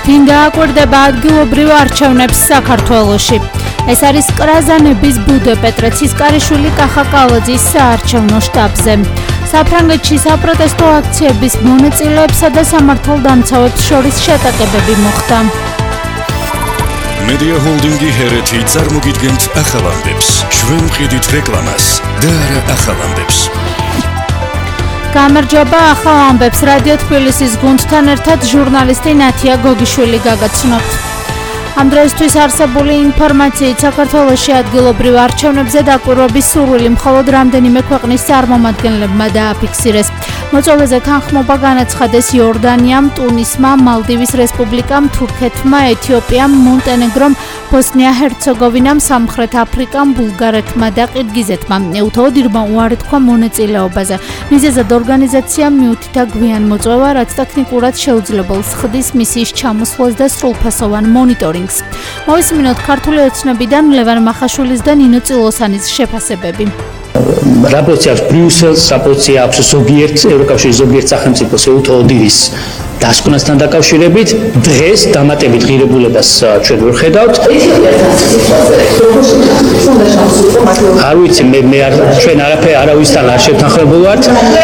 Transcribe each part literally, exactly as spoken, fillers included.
ვინ დააკვირდება ადგილობრივ არჩევნებს საქართველოში. ეს არის კრაზანების ბუდე პეტრე ცისკარიშვილი კახაკალაძის საარჩევნო შტაბზე. საფრანგეთში საპროტესტო აქციების მონაწილეებსა და სამართალდამცავებს შორის შეტაკებები მოხდა. Media Holdingi ჰერეთი წარმოგიდგენთ ახალ ამბებს. ჩვენ ვყიდით რეკლამას და არა ახალ ამბებს. გამარჯობა, ახალ ამბებს რადიო თბილისის გუნდთან ერთად ჟურნალისტი ნათია გოგიშვილი გაგაცნობთ. ამ დროისთვის არსებული ინფორმაციით საქართველოში ადგილობრივ არჩევნებზე დაკვირვების სურვილი მხოლოდ რამდენიმე ქვეყნის წარმომადგენლებმა დააფიქსირეს. მოწვევაზე თანხმობა განაცხადეს იორდანიამ, ტუნისმა, მალდივის რესპუბლიკამ, თურქეთმა, ეთიოპიამ, მონტენეგრომ, ბოსნია-ჰერცეგოვინამ, სამხრეთ აფრიკამ, ბულგარეთმა და ყირგიზეთმა. ეუთოოდირმა უარი თქვა მონაწილეობაზე. მიზეზად ორგანიზაციამ მიუთითა გვიან მოწვევა, რაც ტექნიკურად შეუძლებელს ხდის მისიის ჩამოსვლას და სრულფასოვან მონიტორინგს. მოვისმინოთ ქართული ოცნებიდან ლევან მახაშვილის და ნინო წილოსანის შეფასებები. რაპორტი აქვს ბრიუსელს, რაპორტი აქვს ზოგიერთ ევროკავშირის ზოგიერთ სახელმწიფოს ეუთოოდირის დასკვნასთან დაკავშირებით. დღეს დამატებით ღირებულებას ჩვენ ვერ ხედავთ. არ ვიცი, მე მე არ ჩვენ არაფერ არავისთან არ შევთანხმებულ ვართ.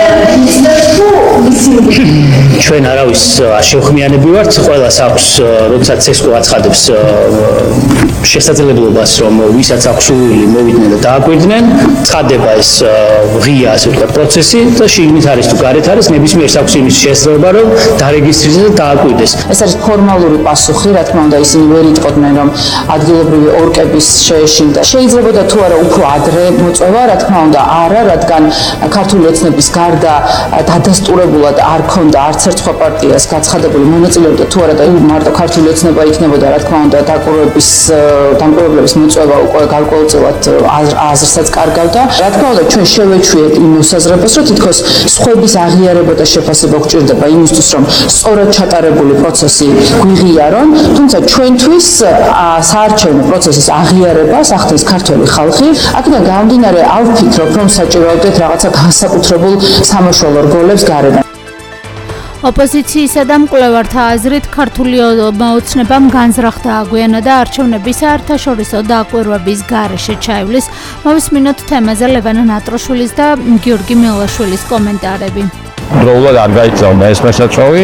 ჩვენ არავის არ შევხმიანები ვართ. ყველას აქვს, როდესაც ცესკო აცხადებს შესაძლებლობას, რომ ვისაც აქვს სურვილი მოვიდნენ და დააკვირდნენ, ცხადდება ეს ღია ასე ვთქვათ პროცესი და შიგნით არის თუ გარეთ არის, ნებისმიერს აქვს იმის შესაძლებლობა, რომ დარეგისტრირდეს და დააკვირდეს. ეს არის ფორმალური პასუხი, რა თქმა უნდა, ისინი ვერ იტყოდნენ, რომ ადგილობრივი ორკების შეეშინდა. შეიძლება თუ არა უფრო ადრე მოწვევა, რა თქმა უნდა, არა, რადგან ქართული ოცნების გარდა დადასტურებულად არ ქონდა არც ერთ სხვა პარტიას გაცხადებული მონაწილეობდა თუ არა და მარტო ქართული ოცნება იქნებოდა, რა თქმა უნდა, დაკვირვების დამკვირვებლების მოწვევა უკვე გარკვეულწილად აზრსაც კარგავდა. რა თქმა უნდა, ჩვენ შევეჩვიეთ იმ მოსაზრებას, რომ თითქოს სხვების აღიარება და შეფასება გვჭირდება იმისთვის, რომ სწორად ჩატარებული პროცესი გვიღიარონ, თუმცა ჩვენთვის საარჩევნო პროცესის აღიარებას ახდენს ქართველი ხალხი. აქედან გამომდინარე, არ ვფიქრობ, რომ საჭიროებდეთ რაღაცა განსაკუთრებულ სამოშველო რგოლებს გარედან. ოპოზიციისა და მკვლევართა აზრით ქართული ოცნებამ განზრახდა აგვიანა და არჩევნების საერთაშორისო დაკვირვების გარეშე ჩაივლის. მოვისმინოთ თემაზე ლევან ნატროშვილის და გიორგი მელაშვილის კომენტარები. დროულად არ გაიწევნა ეს მოსაწვევი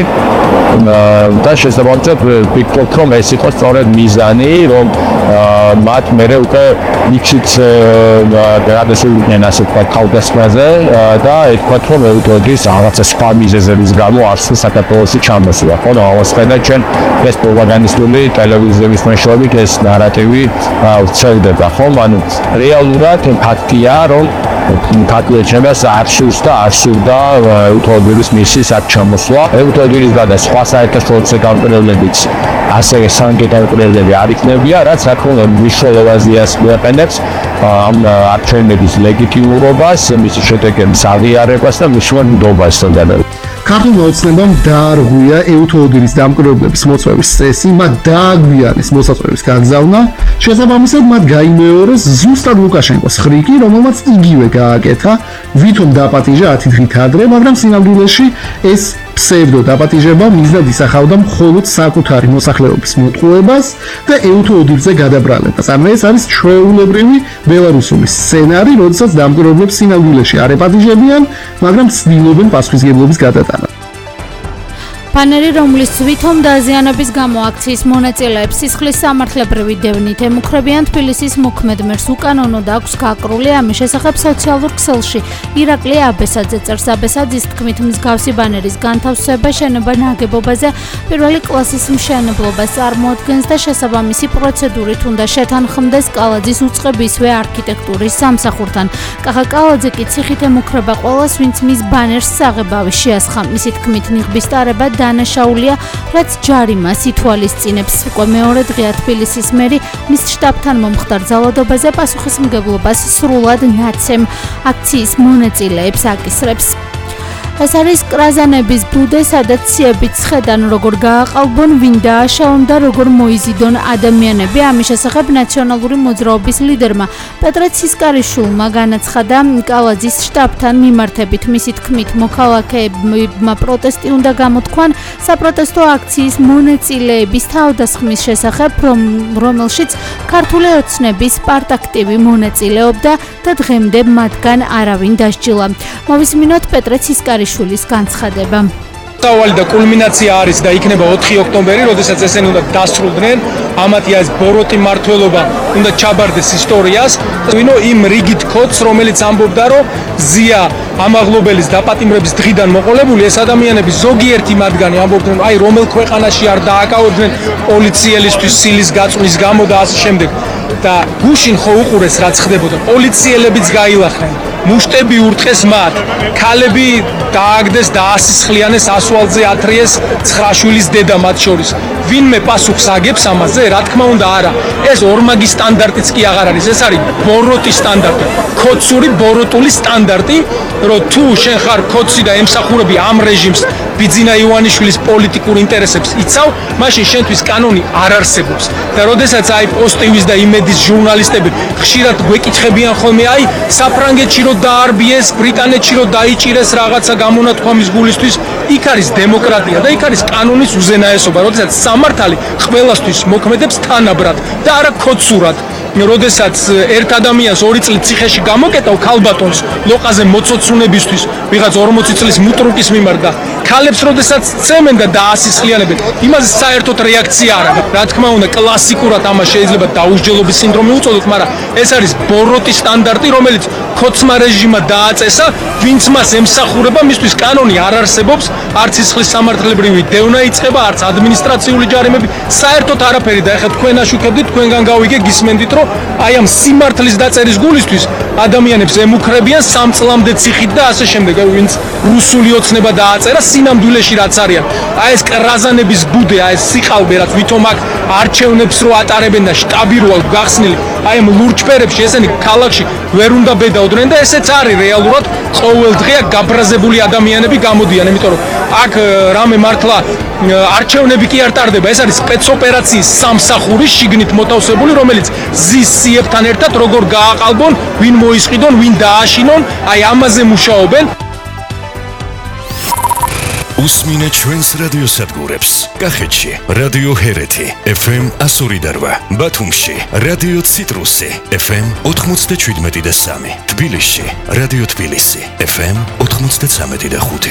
და შესაბამისად ვფიქრობ, რომ ეს იყო სწორედ მიზანი, რომ მათ მერე უკვე იქით გადასულიყვნენ ასე ვთქვათ თავდასხმაზე და ეთქვათ, რომ ეუთოდის რაღაცა სხვა მიზეზების გამო არსულ საქართველოში ჩამოსვლა. ხო, ამას ხედავთ ჩვენ ეს პროპაგანდისტული ტელევიზიების მეშვეობით ეს ნარატივი ვრცელდება, ხო? ანუ რეალურად ფაქტია, რომ ქართულეთს არ სურს და არ სურდა ეუთოდის მისიის აქ ჩამოსვლა. ეუთოდის გარდა სხვა საერთაშორისო გამყრელებიც ასევე სამკე გამყრელები არ იქნებია, რაც საკმაოდ მნიშვნელოვან ზიას მიაყენებს ამ არჩევნების ლეგიტიმურობას, მისი შედეგების აღიარებას და მნიშვნელობას თანდათან. ქართულმა ოცნებამ დაარღვია ეუთოდის დამკვირვებლების მოწვევის წესი, მათ დააგვიანეს მოსაწვევის გაგზავნა, შესაბამისად მათ გაიმეორეს ზუსტად ლუკაშენკოს ხრიკი, რომელმაც იგივე გააკეთა, ვითომ დაპატიჟა ათი დღით ადრე, მაგრამ სინამდვილეში ეს ფსევდო დაპატიჟება მიზნად ისახავდა მხოლოდ საკუთარი მოსახლეობის მოტყუებას და ეუთოდილზე გადაბრალებას. ანუ ეს არის ჩვეულებრივი ბელარუსული სცენარი, როდესაც დამკვირვებლებს სინამდვილეში არ ეპატიჟებიან, მაგრამ ცდილობენ პასუხისმგებლობის გადატანა. ფანერი, რომლის ვითომ დაზიანების გამო აქციის მონაწილეებს სისხლის სამართლებრივი დევნით ემუქრებიან, თბილისის მოქმედმერს უკანონოდ აქვს გაკრული. ამის შესახებ სოციალურ ქსელში ირაკლი აბესაძე წერს. აბესაძის თქმით, მსგავსი ბანერის განთავსება შენობა ნაგებობაზე პირველი კლასის მშენებლობას წარმოადგენს და შესაბამისი პროცედურით უნდა შეთანხმდეს კალაძის უწყებისვე არქიტექტურის სამსახურთან. კახაკალაძე კი ციხით ემუქრება ყველას, ვინც მის ბანერს საღებავი შეასხა. მისი თქმით, ნიღბის ტარება დანაშაულია, რაც ჯარიმას ითვალისწინებს. უკვე მეორე დღეა თბილისის მერი მის შტაბთან მომხდარ ძალადობაზე პასუხისმგებლობას სრულად ნაცემ აქციის მონაწილეებს აკისრებს. ეს არის კრაზანების ბუდე, სადაც ციებით ცხედან როგორ გააყალბონ, ვინ დააშავონ და როგორ მოიზიდონ ადამიანები. ამის შესახებ ნაციონალური მოძრაობის ლიდერმა პეტრე ცისკარიშვილმა განაცხადა კალაძის შტაბთან მიმართებით. მისი თქმით, მოქალაქეებმა პროტესტი უნდა გამოთქვან საპროტესტო აქციის მონაწილეების თავდასხმის შესახებ, რომელშიც ქართული ოცნების პარტაქტივი მონაწილეობდა და დღემდე მათგან არავინ დასჯილა. მოვისმინოთ პეტრე ცისკარიშვილის განცხადება. სავალი და კულმინაცია არის და იქნება ოთხი ოქტომბერი, როდესაც ესენი უნდა დასრულდნენ. ამათი ეს ბოროტი მართლობა უნდა ჩაბარდეს ისტორიას. ვინო იმ რიგით კოდს, რომელიც ამბობდა, რომ ზია ამაღლობელის დაპატიმრების დღიდან მოყოლებული ეს ადამიანები ზოგიერთი მათგანი ამბობდნენ, აი რომელ ქვეყანაში არ დააკავებდნენ პოლიციელისთვის სილის გაწვნის გამო და ასე შემდეგ. და გუშინ ხო უყურეს რაც ხდებოდა. პოლიციელებიც გაილახნენ. მუშტები ურტყეს მათ, ქალები დააგდეს და ასისხლიანეს, ასვალზე ათრიეს ცხრა შვილის დედა მათ შორის. ვინმე პასუხს აგებს ამაზე? რა თქმა უნდა არა. ეს ორმაგი სტანდარტიც კი აღარ არის, ეს არის ბოროტი სტანდარტი, ქოცური ბოროტული სტანდარტი, რომ თუ შენ ხარ ქოცი და ემსახურები ამ რეჟიმს, ბიძინა ივანიშვილის პოლიტიკურ ინტერესებს იცავ, მაშინ შენთვის კანონი არ არსებობს. და როდესაც აი პოსტივის და იმედის ჟურნალისტები ხშირად გვეკითხებიან ხოლმე, აი საფრანგეთში რომ დაარბიეს, ბრიტანეთში რომ დაიჭირეს რაღაცა გამონათქვამის გულისთვის, იქ არის დემოკრატია და იქ არის კანონის უზენაესობა, როდესაც სამართალი ყველასთვის მოქმედებს თანაბრად და არა ქოცურად. როდესაც ერთ ადამიანს ორი წელი ციხეში გამოკეტავ ქალბატონს ლოყაზე მოცოცუნებისთვის, ვიღაც ორმოცი წლის მუტრუკის მიმართ და ქალებს როდესაც წემენ და დაასისხლიანებენ, იმაზე საერთოდ რეაქცია არ აქვს. რა თქმა უნდა, კლასიკურად ამას შეიძლება დაუსჯელობის სინდრომი უწოდოთ, მაგრამ ეს არის ბოროტი სტანდარტი, რომელიც ქოცმა რეჟიმმა დააწესა, ვინც მას ემსახურება, მისთვის კანონი არ არსებობს, არც სისხლის სამართლებრივი დევნა იწყება, არც ადმინისტრაციული ჯარიმები, საერთოდ არაფერი. და ეხლა თქვენ აშუქებდით, თქვენგან გავიგე, გისმენდით, რომ აი ამ სიმართლის დაწერის გულისთვის ადამიანებს ემუქრებიან სამ წლამდე ციხით და ასე შემდეგ. ვინც რუსული ოცნება დააწერა სინამდვილეში რაც არიან. აი ეს კრაზანების ბუდე, აი ეს სიყალბე, რაც ვითომ აქ არჩევნებს რო ატარებენ და შტაბი რო აქვს გახსნილი, აი ამ ლურჯფერებში ესენი ქალაქში ვერ უნდა ბედაოდნენ და ესეც არის რეალურად ყოველდღე გაბრაზებული ადამიანები გამოდიან, იმიტომ რომ აქ რამე მართლა არჩევნები კი არ ტარდება, ეს არის სპეცოპერაციის სამსახურის შიგნით მოთავსებული, რომელიც ზის სიებთან ერთად როგორ გააყალბონ, ვინ მოისყიდონ, ვინ დააშინონ, აი ამაზე მუშაობენ. უსმინეთ ჩვენს რადიოსადგურებს. კახეთში რადიო ჰერეთი ეფ ემ ასორი და რვა, ბათუმში რადიო ციტრუსი ეფ ემ ოთხმოცდაშვიდმეტი და სამი, თბილისში რადიო თბილისი ეფ ემ ოთხმოცდაცამეტი და ხუთი.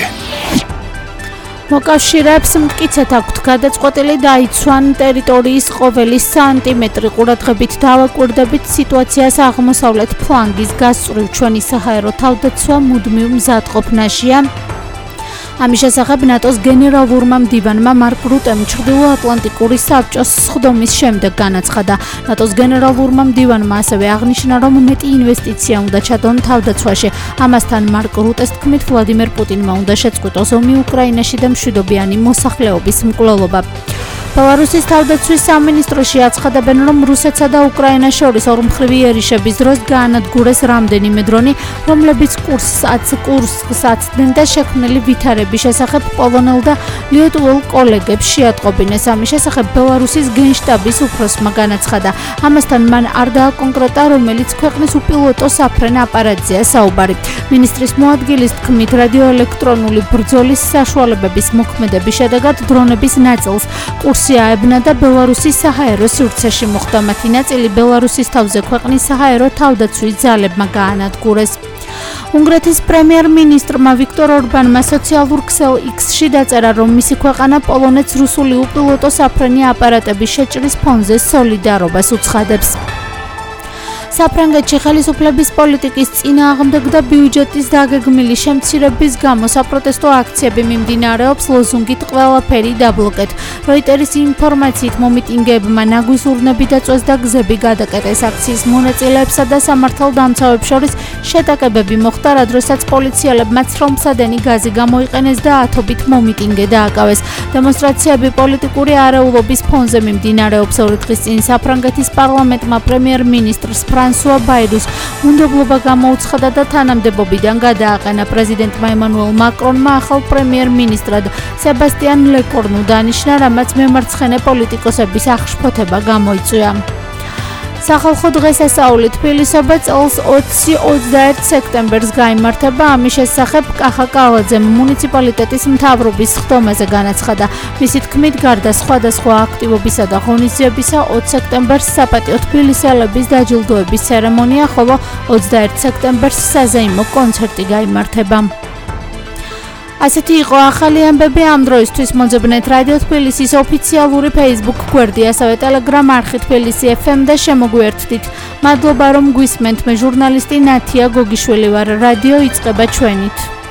მოკავშირეებს მტკიცედ აქვთ გადაწყვეტილი დაიცვან ტერიტორიის ყოველი სანტიმეტრი ყურადღებით დავაკვირდებით სიტუაციას აღმოსავლეთ ფლანგის გასწვრივ. ჩვენი საჰაერო თავდაცვა მუდმივ მზადყოფნაშია. ამის შესახებ ნატოს გენერალურმა მდივანმა მარკ რუტემ ჩრდილოატლანტიკური საბჭოს სხდომის შემდეგ განაცხადა. ნატოს გენერალურმა მდივანმა ასევე აღნიშნა, რომ მეტი ინვესტიცია უნდა ჩადონ თავდაცვაში. ამასთან მარკ რუტეს თქმით, ვლადიმერ პუტინმა უნდა შეწყვიტოს ომი უკრაინაში და მშვიდობიანი მოსახლეობის მკვლელობა. ბელარუსის თავდაცვის სამინისტროში აცხადებენ, რომ რუსეთსა და უკრაინას შორის ორმხრივი ერიშების დროს გაანადგურეს რამდენიმე დრონი, რომლებიც კურსკს კურსკს აცდნენ და შექმნილი ვითარების შესახებ პოლონელ და ლიეტუველ კოლეგებს შეატყობინეს. ამის შესახებ ბელარუსის გენშტაბის უფროსმა განაცხადა. ამასთან მან არ დააკონკრეტა, რომელიც ქვეყნის უპილოტო საფრენ აპარატზეა საუბარი. მინისტრის მოადგილის თქმით, რადიოელექტრონული ბრძოლის საშუალებების მოქმედების შედეგად დრონების ნაწილს კურსი აებნა და ბელარუსის საჰაერო სივრცეში მოხვდა. მათი ნაწილი ბელარუსის თავზე ქვეყნის საჰაერო თავდაცვის ძალებმა გაანადგურეს. უნგრეთის პრემიერ-მინისტრმა ვიქტორ ორბანმა სოციალურ ქსელ იქსში დაწერა, რომ მისი ქვეყანა პოლონეთს რუსული უპილოტო საფრენი აპარატების შეჭრის ფონზე სოლიდარობას უცხადებს. საფრანგეთში ხელისუფლების პოლიტიკის წინააღმდეგ და ბიუჯეტის დაგეგმილი შემცირების გამო საპროტესტო აქციები მიმდინარეობს, ლოზუნგით ყველაფერი დაბლოკეთ. როიტერის ინფორმაციით მომიტინგეებმა ნაგვის ურნები დაწვეს და გზები გადაკეტეს. აქციის მონაწილეებსა და სამართალდამცავებს შორის შეტაკებები მოხდა, რა დროსაც პოლიციელებმა ცრომსადენი გაზი გამოიყენეს და ათობით მომიტინგე დააკავეს. დემონსტრაციები პოლიტიკური არეულობის ფონზე მიმდინარეობს. ორი დღის წინ საფრანგეთის პარლამენტმა პრემიერ-მინისტრს ფრანსუა ბაირუს უნდობლობა გამოუცხადა და თანამდებობიდან გადააყენა. პრეზიდენტმა ემანუელ მაკრონმა ახალ პრემიერ-მინისტრად სებასტიან ლეკორნუ დანიშნა, რამაც მემარცხენე პოლიტიკოსების აღშფოთება გამოიწვია. სახალხო დღესასწაული თბილისობა წელს ოცი ოცდაერთ სექტემბერს გაიმართება. ამის შესახებ კახა კალაძემ მუნიციპალიტეტის მთავრობის ხდომაზე განაცხადა. მისი თქმით, გარდა სხვადასხვა აქტივობისა და ღონისძიებისა, ოცი სექტემბერს საპატიო თბილისელების დაჯილდოების ცერემონია, ხოლო ოცდაერთ სექტემბერს საზეიმო კონცერტი გაიმართება. ასეთი იყო ახალი ამბები ამ დროისთვის. მოძებნეთ რადიო თბილისის ოფიციალური Facebook გვერდი, ასევე Telegram არხი თბილისი ეფ ემ და შემოგვიერთდით. მადლობა რომ გვისმენთ. მე ჟურნალისტი ნათია გოგიშვილი ვარ. რადიო იწყება ჩვენით.